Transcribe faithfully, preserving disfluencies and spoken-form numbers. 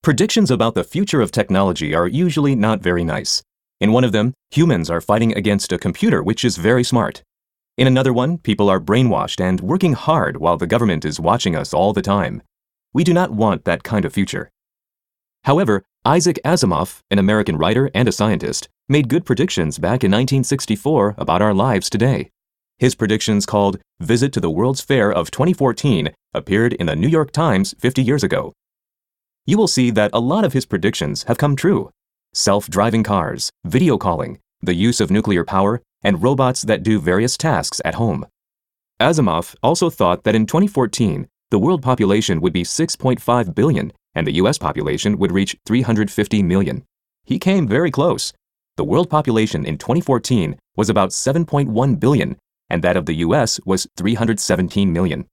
Predictions about the future of technology are usually not very nice. In one of them, humans are fighting against a computer which is very smart. In another one, people are brainwashed and working hard while the government is watching us all the time. We do not want that kind of future. However, Isaac Asimov, an American writer and a scientist, made good predictions back in nineteen sixty-four about our lives today. His predictions called Visit to the World's Fair of twenty fourteen appeared in the New York Times fifty years ago. You will see that a lot of his predictions have come true. Self-driving cars, video calling, the use of nuclear power, and robots that do various tasks at home. Asimov also thought that in twenty fourteen, the world population would be six point five billion and the U S population would reach three hundred fifty million. He came very close. The world population in twenty fourteen was about seven point one billion and that of the U S was three hundred seventeen million.